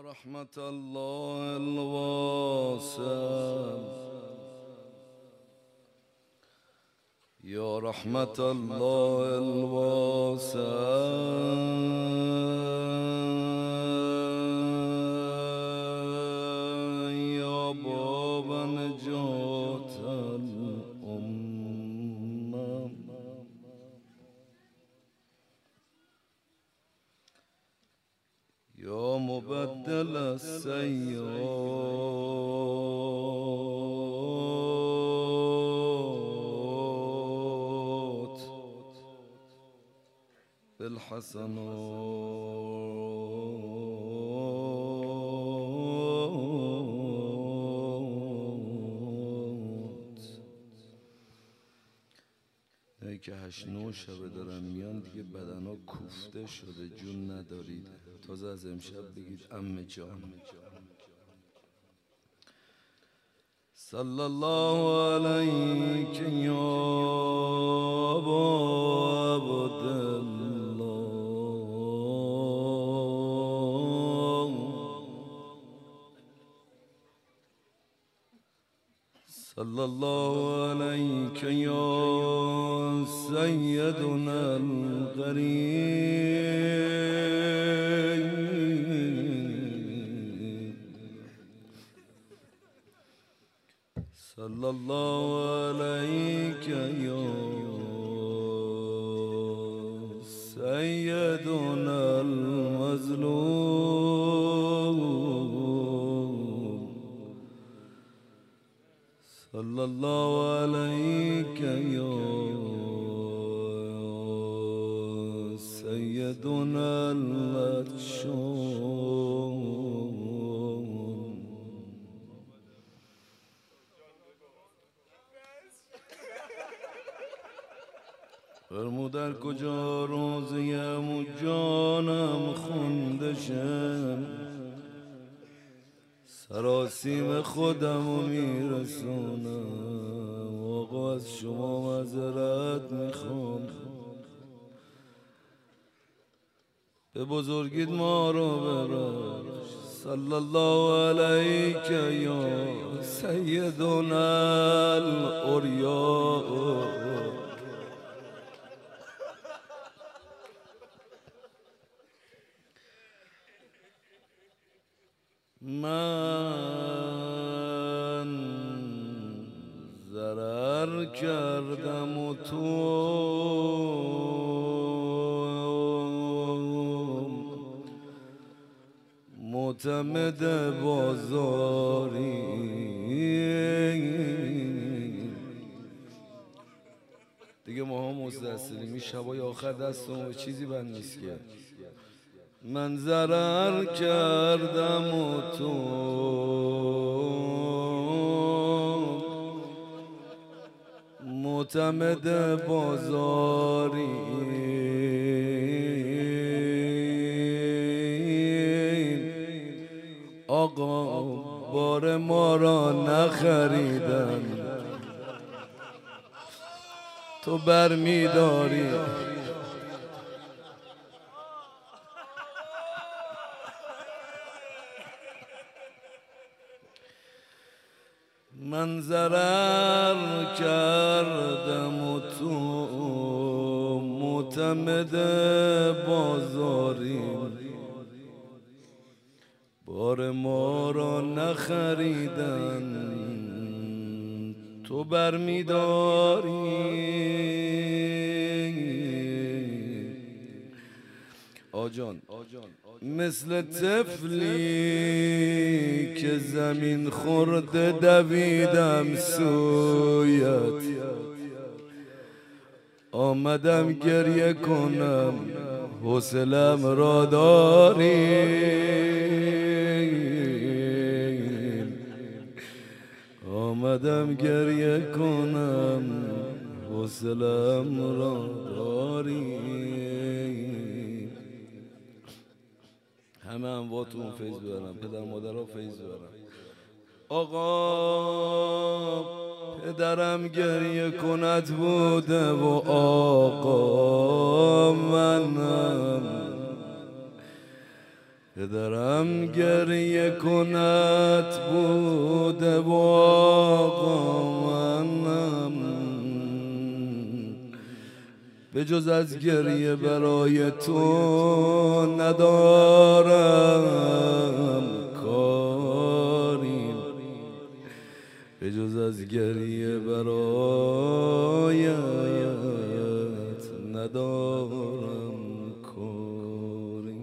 رحمة الله الواسع يا رحمة الله الواسع يا باب نجاة الأمة يا مبدل السيئات بالحسنات. ای که 8-9 شبه دارن میان دیگه بدنا کوفته شده، جون ندارید. تازه از امشب بگید عمه جان. صلی الله علیک یا ابا عبدالله صلی الله علیک یا سیدنا الغریب صلی الله علیک یا سیدنا المظلوم صلی الله علیک یا سیدنا العطشان. فرمودن کجا روزیم و جانم خونده شم، سراسیم خودم و میرسونم. آقا از شما معذرت میخوام، به بزرگیت ما رو ببخش. صلی الله علیک یا سیدنا الاولیاء من ضرر کردم و تو معتمد بازاری. دیگه ما هم مستثریم، این شبای آخر دستمون چیزی بند نیست که من ضرر کردم و تو معتمد بازاری. آقا بار ما را نخریدن، تو برمیداری. من ضرر کردم و تو معتمد بازاری. بار ما را نخریدن، تو برمیداری. آجان مثل طفلی که زمین خورده دویدم سویت، آمدم گریه کنم حوصله‌ام را داری. آمدم گریه کنم حوصله‌ام را داری. همه امواتون فیض ببرم، پدر مادرها فیض ببرم. آقا پدرم گریه کند بوده و آقا منم پدرم گریه کند بوده و آقا منم به جز از گریه برای تو ندارم کاری، به جز از گریه برایت ندارم کاری.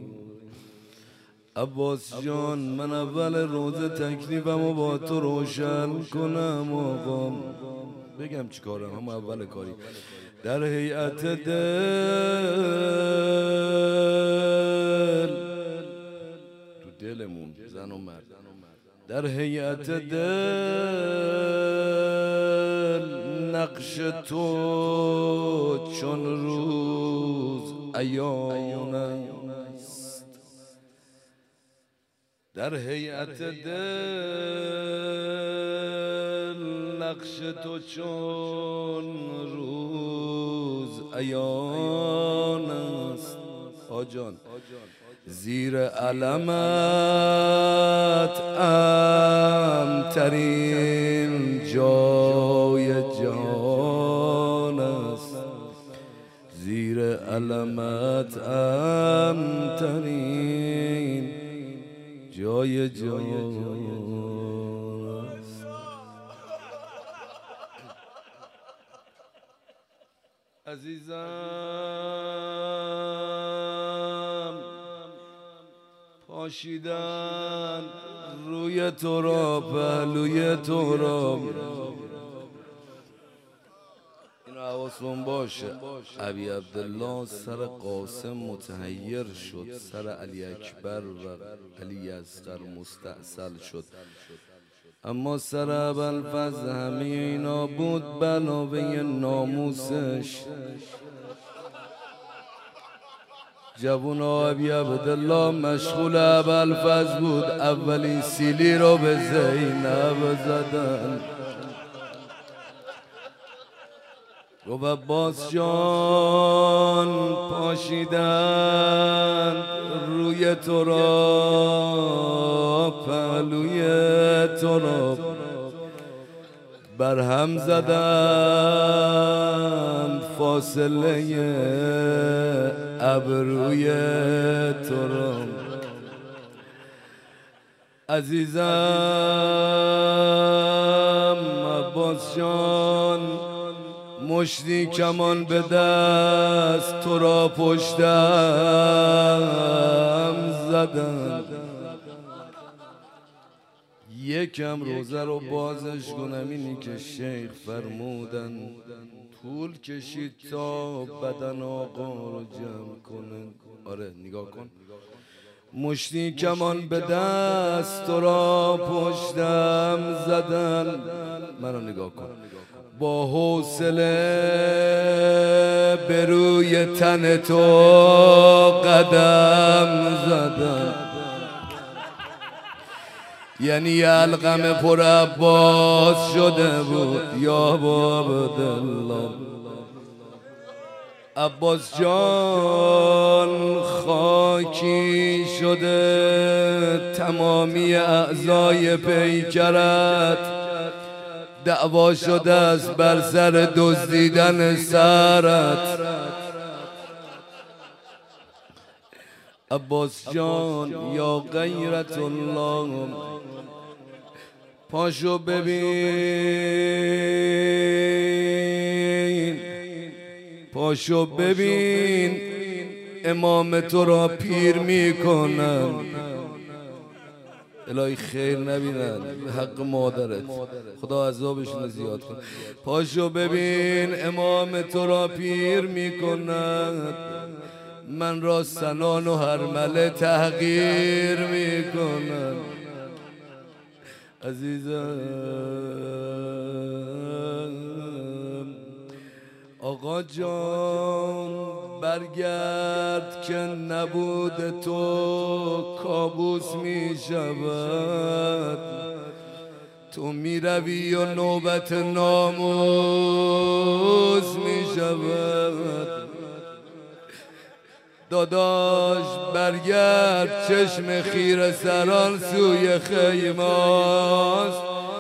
عباس جان من اول روز تکلیفمو با تو روشن کنم آقا، بگم چی کارم، هم اول کاری در هیئت دل، تو دلمون زن و مرد، در هیئت دل نقش تو چون روز عیان است، در هیئت دل نقش تو چون روز عیان است. آجان زیر علمت امترین جای جهان است، زیر علمت امترین جای جهان است. عزیزم پاشیدن روی تو را، پهلوی تو را، این حواسون باشه. ابی عبدالله سر قاسم متحیر شد، سر علی اکبر و علی اصغر مستأصل شد، اما سر ابوالفضل همه اینا بود بلاوه ناموسش. جوونا ابی عبدالله مشغول ابوالفضل بود، اولین سیلی رو به زینب زدن. گفت عباس جان پاشیدن روی تو را، پهلوی تو را برهم زدن، فاصله ابروی تو را. عزیزم عباس جان مشتی کمان به دست تو را پشتم زدن، یکم روزه رو بازش کنم، اینی که شیخ فرمودن طول کشید تا بدن آقا رو جمع کنن. آره نگاه کن، مشتی کمان به دست تو را پشتم زدن، منو نگاه کن، با حوصله به روی تن تو قدم زدن. یعنی علقم پر عباس شده بود یا عبدالله. عباس جان خاکی شده تمامی اعضای پیکرت، دعوا شده است بر سر دزدیدن سرت. عباس جان یا غیرت الله پاشو ببین، پاشو ببین امام تو را پیر میکنن. الهی خیر نبینن به حق مادرت، خدا عذابشون زیاد کن. پاشو ببین امام تو را پیر میکنن، من را سنان و هرمله تحقیر میکنن. عزیزم آقا جان برگرد که نبود تو کابوس می شود، تو می روی و نوبت ناموس می شود. داداش برگرد چشم خیره سران سوی خیماست.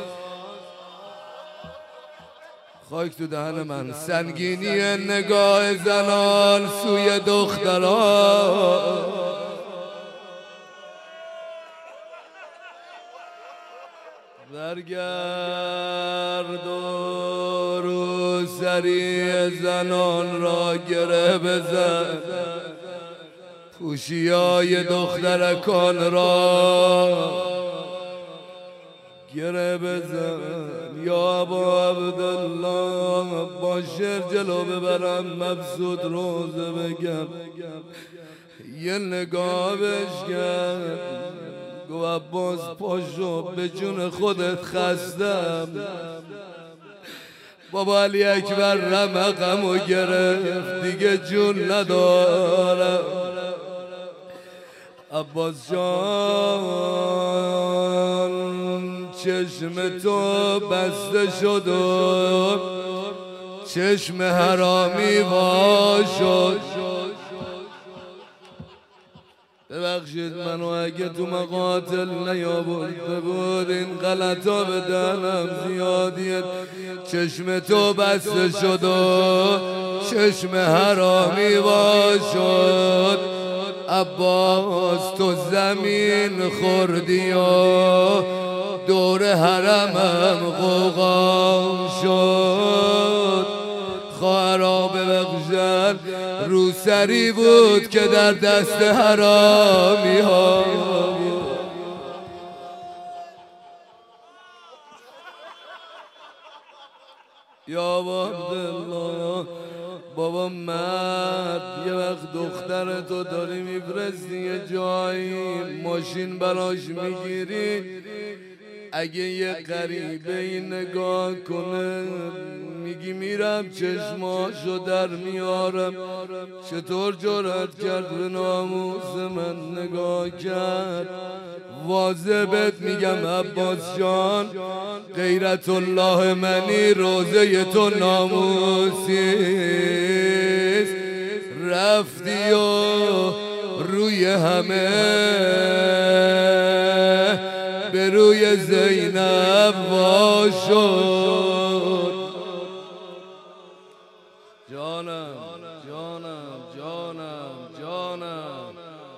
خاک تو دهن من. سنگینی نگاه زنان سوی دختران، برگرد و روسری زنان را گره بزن، پوشیای دخترکان را گره بزن. یا ابا عبدالله با شعر جلو ببرم، مبسوط روزه بگم، یه نگاه بش کرد، گو عباس پاشو به جون خودت خستم. بابا علی اکبر رمقمو گرفت، دیگه جون ندارم. عباس جان چشم تو بسته شد و چشم حرامی وا شد. ببخشید منو اگه تو مقاتل نیاورده بود، این غلطا به دهنم زیادیه. چشم تو بسته شد و چشم حرامی وا شد. عباس تو زمین خوردی و دور حرمم غوغا شد. خواهرا ببخشن روسری بود که در دست حرامی ها. یا عبدالله بابا مرد، یه وقت دخترتو داری میفرستی یه جایی، ماشین براش میگیری، اگه یه غریبه این نگاه کنه میگی میرم چشماشو در میارم. چطور جرأت کرد به ناموس من نگاه کرد؟ واضح بهت میگم عباس جان، غیرت الله منی، روزه تو ناموسیست. رفتی و روی همه به روی زینب وا شد. جانم جانم جانم جانم.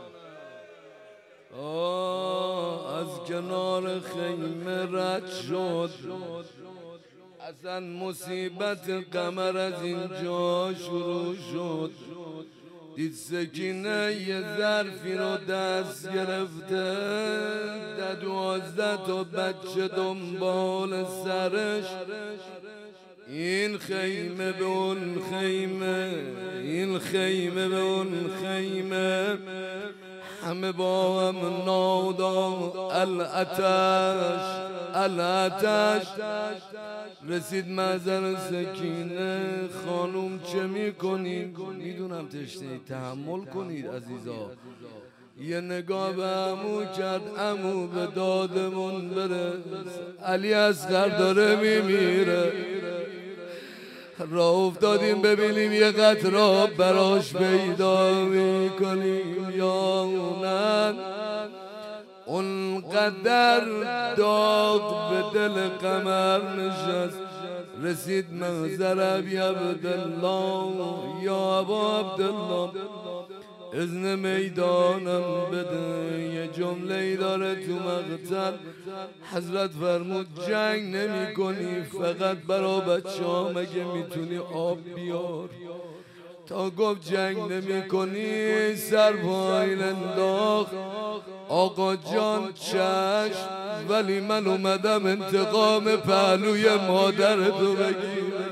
از کنار خیمه رد شد، اصلا مصیبت قمر از اینجا شروع شد. دید سکینه یه ظرفی رو دست گرفته، 12 تا بچه دنبال سرش. این خیمه به اون خیمه، این خیمه به اون خیمه، همه با هم نادا الاتش الاتش. رسید محضر سکینه، خانوم چه میکنید؟ میدونم تشنه، تحمل کنید عزیزا. یه نگاه به عمو کرد، عمو به دادمون برس، علی اصغر داره میمیره. راه افتادیم ببینیم یه قطره براش پیدا میکنیم یا نه. اونقدر داغ به دل قمر نشست. رسید محضر ابی عبدالله، یا ابا عبدالله اذن میدانم بده، یه جمله ای داره تو مقتل. حضرت فرمود جنگ نمی کنی، فقط برا بچه ها مگه میتونی آب بیار؟ تا گفت جنگ نمی کنی سر پایین انداخت. آقا جان چشم، ولی من اومدم انتقام پهلوی مادرتو بگیرم.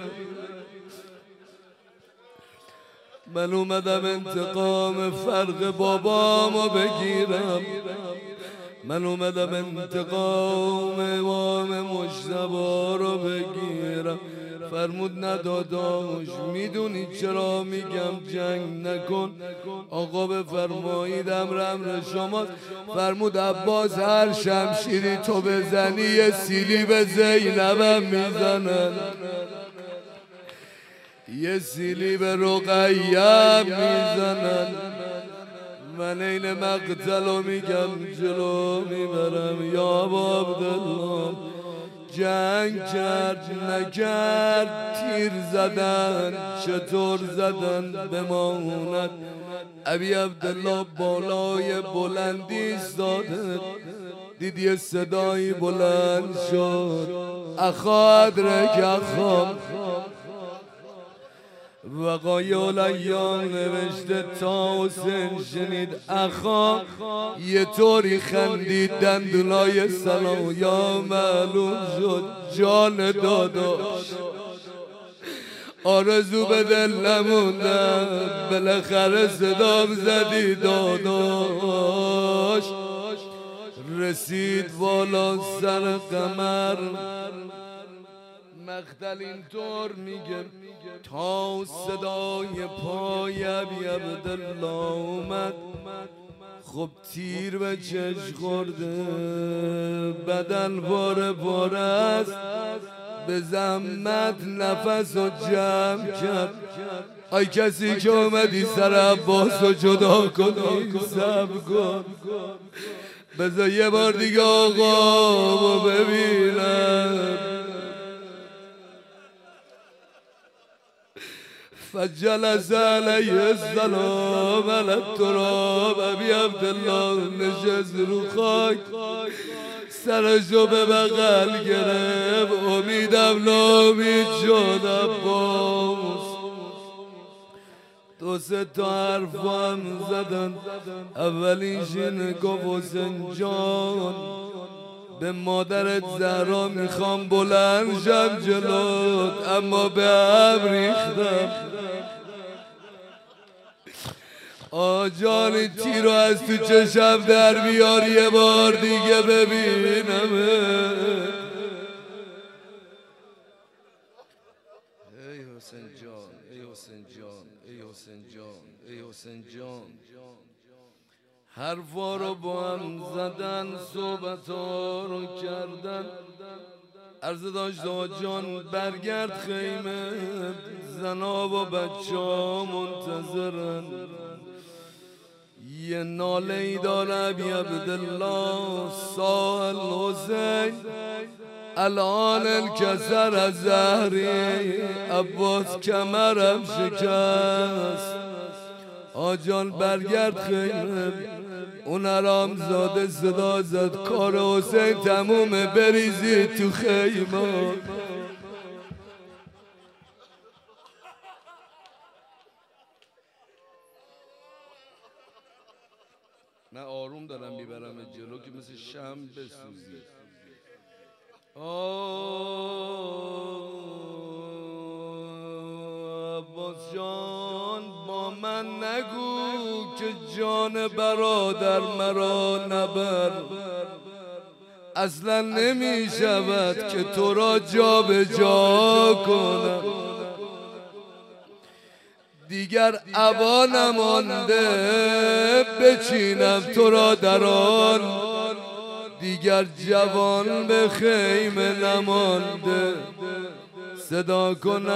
من اومدم انتقام فرق بابامو بگیرم. من اومدم انتقام امام مجتبی رو بگیرم. فرمود نه داداش، میدونی چرا میگم جنگ نکن؟ آقا بفرمایید امر شماست. فرمود عباس هر شمشیری تو بزنی یه سیلی به زینبم میزنن، یه سیلی به رقیه میزنن. من این مقتلو میگم جلو میبرم یا عبدالله. جنگ کرد نکرد تیر زدن چطور زدن بماند. ابی عبدالله بالای بلندی ایستاده، دید یه صدایی بلند شد اخا ادرک اخا. وقایع الایام نوشته تا حسین شنید اخا یه طوری خندید دندونای سلایا معلوم شد جان داداش. آرزو به دل نموندم بالاخره صدام زدی داداش. رسید بالا سر قمر مقتل اینطور میگه تا صدای پای ابی عبدالله اومد. خب تیر به چشم خورده بدن پاره پاره است، به زحمت نفس رو جمع کرد. آی کسی که اومدی سر عباس رو جدا کنی صبر کن، بذار یه بار دیگه آقا رو ببینم. فجلس علیه السلام علی التراب. ابی عبدالله نشست رو خاک سرشو به بغل گرفت. امیدم نامید شد عباس. دو سه تا حرف هم زدن. اولیش اینه گفت حسین جان به مادرت زهرا میخوام بلند شم جلوت، اما به هم ریختم. آجانی تیرو از تو چشم در بیار یه بار دیگه ببینم. ای حسین جان ای حسین جان ای حسین جان ای حسین جان. حرفا رو با هم زدن صحبتا رو کردن. عرض داشت جان برگرد خیمه زنا و بچه ها منتظرن. یه ناله ای داره ابی عبدالله ساحل حسین الان الکسر از زهری عباس کمرم شکست. آجان برگرد خیمه. اون حرام زاده صدا زد کار حسین تمومه بریزی تو خیمه. من آروم دارم میبرم جلو که مثل شمع بسوزی. عباس جان با من نگو که جان برادر مرا نبر. اصلا نمی شود که تو را جا به جا کنم. دیگر عبا نمانده بچینم تو را در آن. دیگر جوان به خیمه نمانده صدا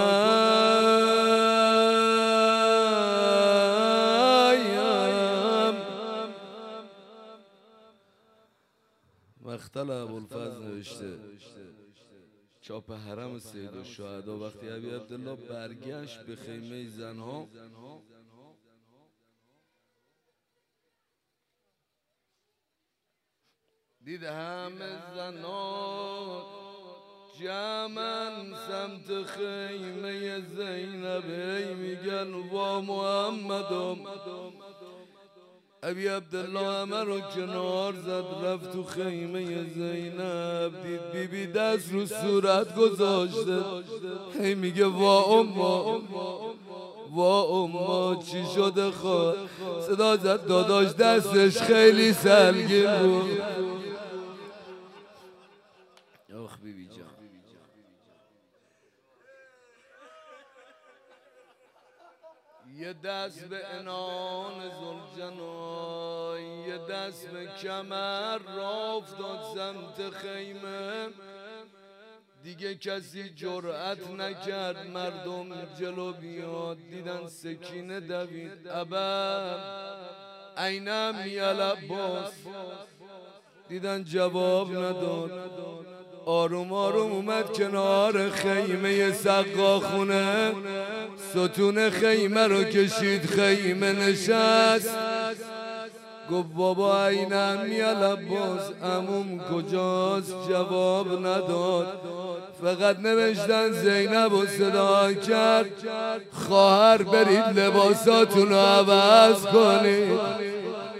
کنم. مقتل ابوالفضل نوشته چاپ حرم سید الشهدا. وقتی ابی عبدالله برگشت به خیمه زنها دید همه زنها جمعن سمت خیمه زینب میگن وا محمدم. ابی عبدالله همه رو کنار زد رفت تو خیمه زینب. دید بیبی دست رو صورت گذاشته هی میگه وا اما وا اما چی شده خواه. صدا زد داداش دستش خیلی سنگین بود. آخ بیبی جان یه دست به عنان زلجنا یه دست به کمر را افتاد سمت خیمه. دیگه کسی جرأت نکرد مردم جلو بیاد. دیدن سکینه دوید. ابا اینم یا عباس. دیدن جواب نداد، آروم آروم اومد کنار خیمه سقاخونه، ستون خیمه رو کشید، خیمه نشست. گفت بابا اینم یا عباس، عموم کجاست؟ جواب نداد. فقط نوشتن زینب و صدا کرد، خواهر برید لباساتون رو عوض کنید،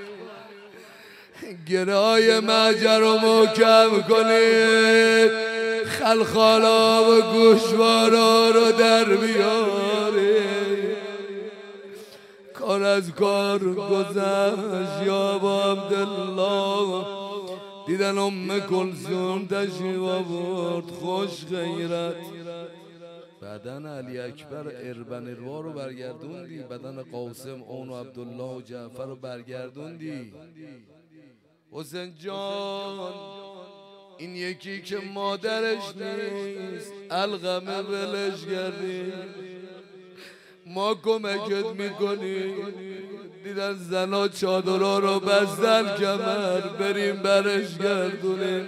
گرای مهجر رو محکم کنید، خلخالا و گوشوارا رو در بیارید. کار از کار گذشت یا ابا عبدالله. دیدن ام کلثوم تشریف آورد، خوش غیرت. بدن علی اکبر اربن اروا رو برگردوندی، بدن قاسم اون و عبدالله و جعفر رو برگردوندی. حسین جان این یکی که مادرش نیست، القمه ولش کردی، ما کمکت میکنی. دیدن زنا چادرها رو بستن کمر، بریم برش گردونیم.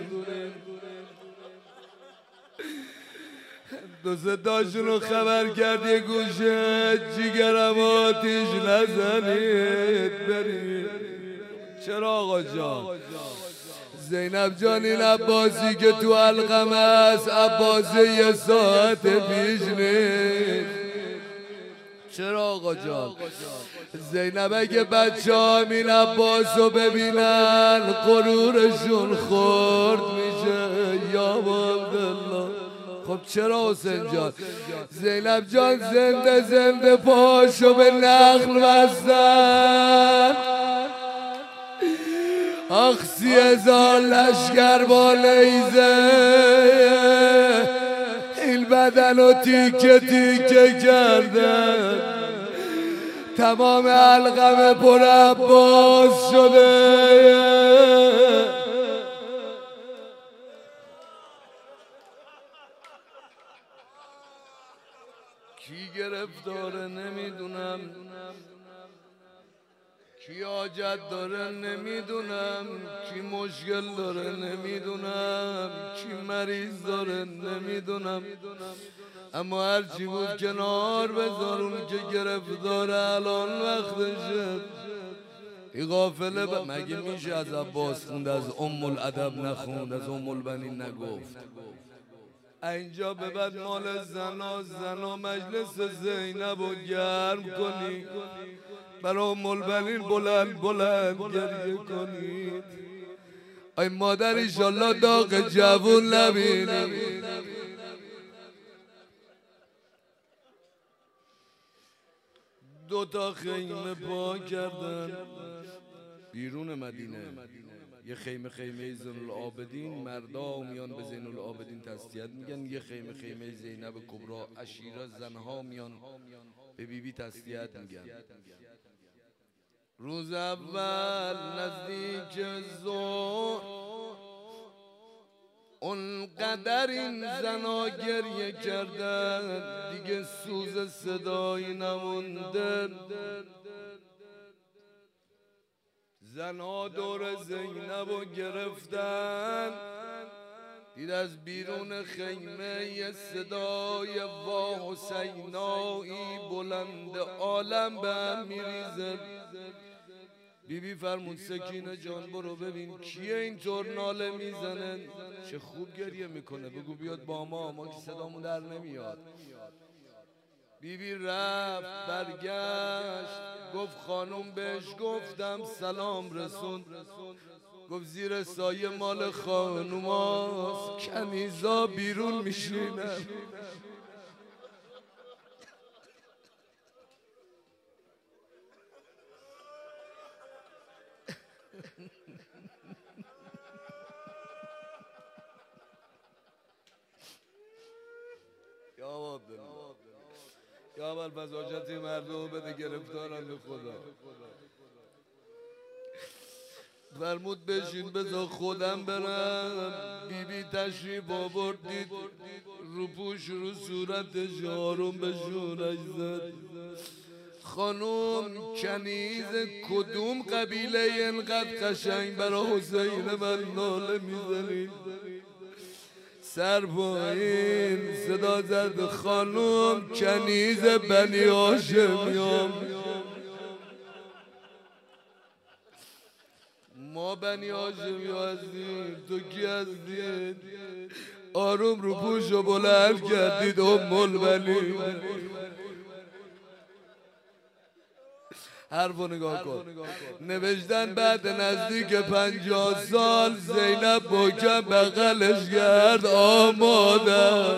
دو سه تاشون رو خبر کرد، یه گوشه جیگرم آتیش نزنید، بریم. چرا آقا جان؟ زینب جان این عباسی که تو القمه است، عباسی یه ساعت پیش نیست. چرا آقا جان؟ زینب اگه بچه ها این عباس رو ببینن غرورشون خورد میشه یا عبدالله. خب چرا حسین جان؟ زینب جان زنده زنده پاشو به نخل بستن، آخ 30,000 لشکر با نیزه این بدن رو تیکه تیکه کردن، تمام القمه پر عباس شده. کی گرفتاره نمیدونم، کی حاجت داره نمیدونم، کی مشکل داره نمیدونم، کی مریض داره نمیدونم، اما هرچی بود کنار بذار، اون که گرفتاره الان وقتشه. این قافله مگه میشه از عباس خوند، از ام الادب نخوند، از ام البنین نگفت؟ اینجا به بعد مال زنا مجلس زینب رو گرم کنی، برای ام البنین بلند گریه کنید. ای مادر ایشالله داغ جوون نبینی. دوتا خیمه پا کردن بیرون مدینه، یه خیمه زین العابدین، مردا میان به زین العابدین تسلیت میگن، یه خیمه زینب کبرا عشیره زنها میان به بیبی تسلیت میگن. روز اول نزدیک ظهر اونقدر این زنا گریه کردن دیگه سوز صدایی نمونده. زنها دور زینب رو گرفتن، دید از بیرون خیمه یه صدای وا حسینایی بلند عالم به هم میریزه. بیبی فرمود سکینه جان برو ببین کیه اینطور ناله میزنه، چه خوب گریه میکنه، بگو بیاد با ما که صدامون در نمیاد. بیبی رفت برگشت، گفت خانم بهش گفتم سلام رسون، گفت زیر سایه مال خانوماست، کنیزا بیرون میشینن. یا اول بزاجتی مردم بده گرفتارم به خدا. فرمود بشین بذار خودم برم. بیبی تشریف آورد، دید رو پوش رو صورتش آروم به شونش زد. خانوم کنیز کدوم قبیله اینقدر قشنگ برا حسین من ناله میزنید؟ سر پایین صدا زد خانوم کنیز بنی هاشمیام. ما بنی هاشمی هستیم، تو کی هستید؟ آروم رو پوشو بلند کردید ام البنین. حرفو نگاه کن. نوشتن بعد نزدیک 50 سال زینب محکم بغلش کرد مادر.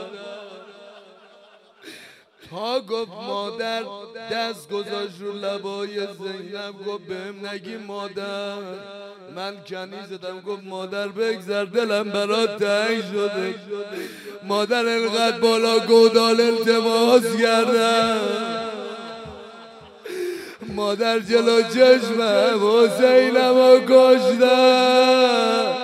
تا گفت مادر دست گذاشت رو لبای زینب گفت بهم نگی مادر من کنیزتم. گفت مادر بگذر دلم برات تنگ شده. مادر انقدر بالا گودال التماس کردم. مادر جلو چشمم حسینمو کشتم.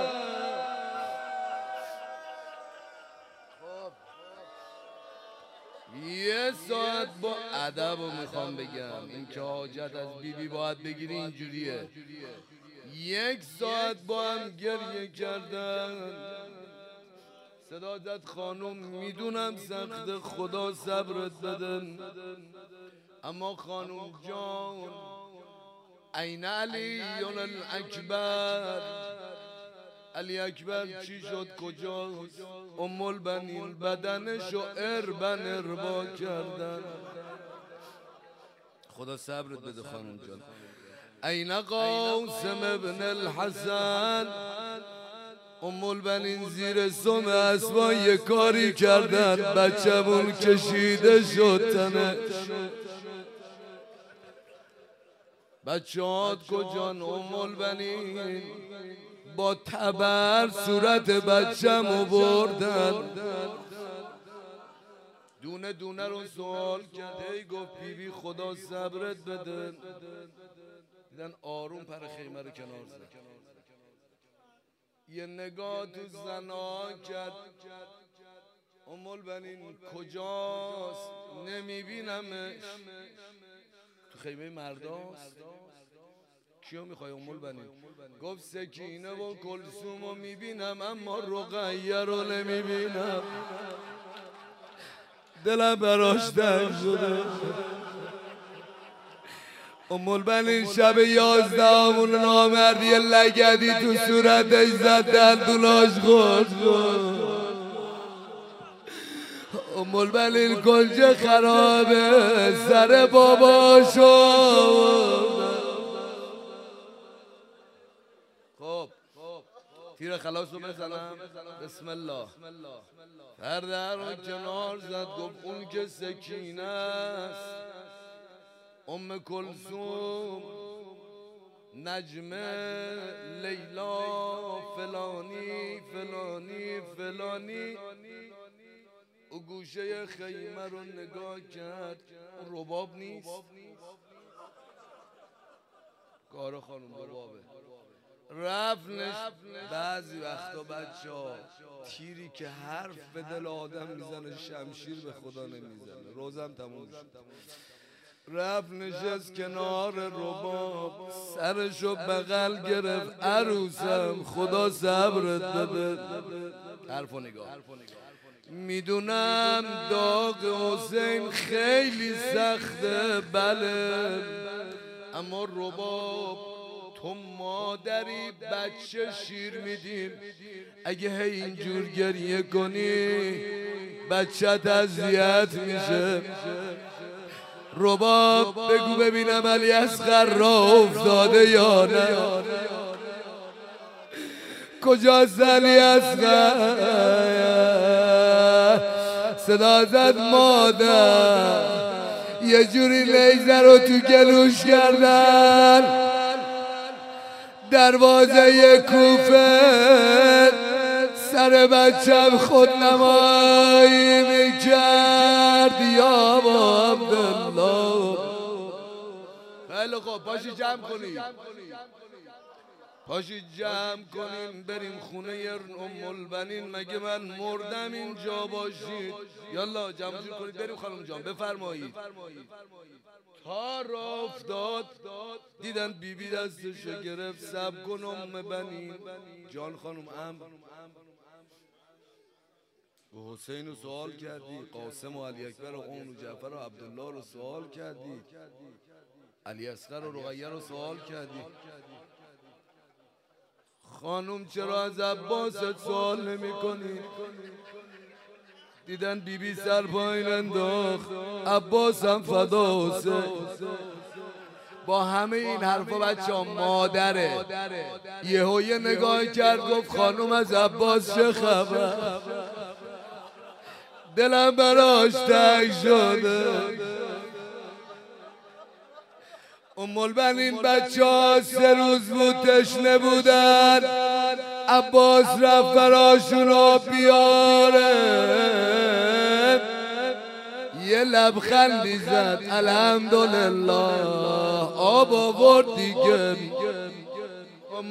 یه ساعت با ادب رو میخوام بگم، این که حاجت از بیبی باید بگیری اینجوریه. 1 ساعت با هم گریه کردن. صدا زد خانوم میدونم سخت خدا صبرت بدن، اما خانوم جان این علی الاکبر؟ علی اکبر چی شد کجاست؟ ام البنین بدنشو اربن اربا کردن. خدا صبرت بده خانوم جان. این قاسم ابن الحسن؟ ام البنین زیر سم اسبا یه کاری کردن بچه‌مون کشیده شد تنه. بچه‌هات کجان ام البنین؟ با تبر صورت بچه‌مو بردن. دونه دونه رو سوال کرد. گفت بیبی خدا صبرت بده. دیدن آروم پر خیمه رو کنار زد. یه نگاه تو زنا کرد. ام البنین کجاست؟ نمیبینمش. تو خیمه مرداست. کیو میخوای ام البنین؟ گفت سکینه و کلثومو میبینم اما رقیه رو نمیبینم. دلم براش تنگ شده. ام البنین شب 11 همون نامردی لگدی تو صورتش زد دندوناش خورد. ام البنین کنج خرابه سر باباشو. خب تیر خلاص رو بزنم. بسم الله. در رو کنار زد. گفت اون که سکینه است ام کلثوم نجمه لیلا فلانی فلانی فلانی. او گوشه خیمه رو نگاه کرد. رباب نیست؟ کار خانم ربابه. رفت بعضی وقتا بچه ها تیری که حرف به دل آدم میزنه شمشیر به خدا نمیزنه. روزم تموم شد. رفت نشست کنار رباب سرشو بغل گرفت. عروسم خدا صبرت بده. حرفو نگاه. میدونم داغ حسین خیلی سخته بله، اما رباب تو مادری بچه شیر میدیم، اگه هی اینجور گریه کنی بچت اذیت میشه. رباب بگو ببینم علی اصغر راه افتاده یا نه؟ کجاست علی اصغر؟ صدا زد مادر. یه جوری لیزر رو تو گلوش کردن. دروازه کوفه سر بچم خود نمایی میکرد یا عبدالله. خیلی خوب باشی جمع کنی. پاشید جمع کنیم بریم خونه ام البنین، مگه من مردم اینجا باشید؟ یالا جمع جور کنید بریم خانم جان بفرمایید. تا راه افتاد دیدن بیبی دستشو گرفت، صبر کن ام بنین جان خانم حسین رو سوال کردی، قاسم و علی اکبر و اون و جعفر و عبدالله رو سوال کردی، علی اصغر و رقیه رو سوال کردی، خانم چرا از عباست سوال نمی کنی؟ دیدن بیبی سر پایین انداخت، عباس هم فدا حسین. با همه این حرفا بچه ها مادره یهو یه نگاه کرد گفت خانم از عباس چه خبر؟ دلم براش تنگ شده. ام البنین بچه ها 3 روز بود تشنه بودن، عباس رفت براشون آب بیاره، یه لبخندی زد الحمدلله آب آورد دیگه. ام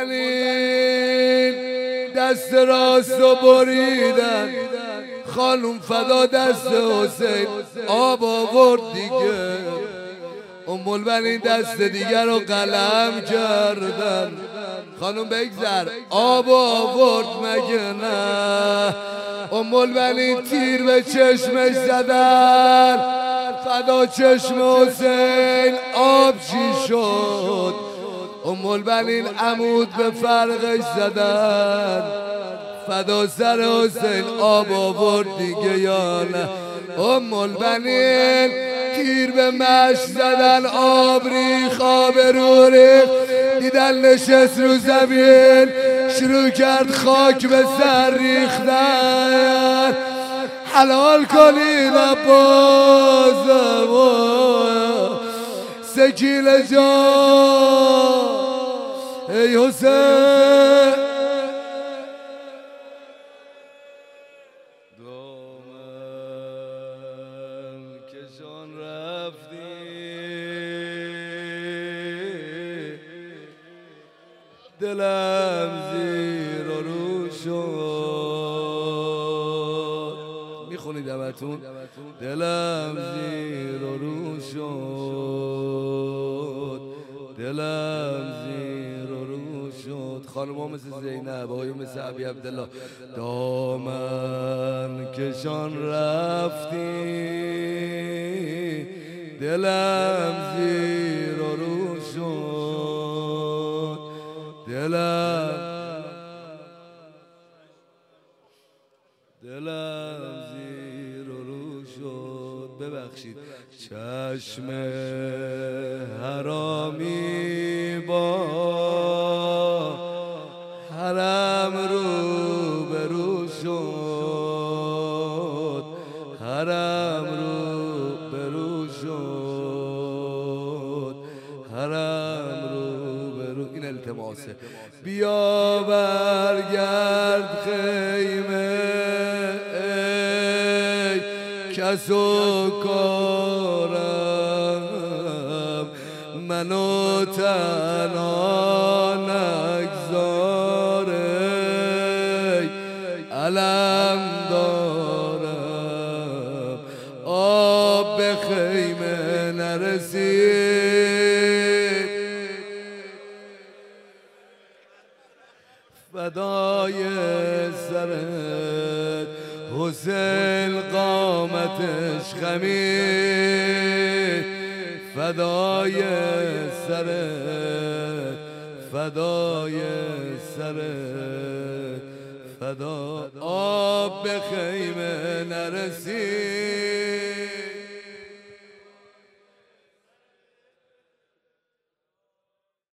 البنین دست راست رو بریدن، خانم فدا دست حسین آب آورد دیگه. ام البنین دست دیگر رو قلم کردن، خانم بگذر آب آورد مگه نه؟ ام البنین تیر به چشمش زدن، فدا چشم حسین آب چی شد؟ ام البنین عمود به فرقش زدن، فدا سر حسین آب آورد دیگه یا نه؟ ام البنین تیر به مشت زدن، آب ریخ آبرو ریخ، دیدن نشست رو زمین شروع کرد خاک به سر ریختن. حلال کنید عباسم سکینه جان ای حسین. کشان رفتی دلم زیر و رو شد، میخونید همتون؟ دلم زیر و رو شد، دلم زیر و رو شد. خانم‌ها مثل زینب، آقای مثل ابی عبدالله، دامن کشان رفتی دلم زیر و رو شد، دلم زیر و رو شد. ببخشید چشم حرامی با حرم رو برو شد، حرم رو برو شد، حرم رو برو. این التماسه بیا برگرد خیمه ای کس و کارم، منو تنها نگذار ای علم دارم، آب به خیمه نرسید، فدای سرت حسین قامتش خمید، فدای سرت، فدای سرت، فدا. آب به خیمه نرسید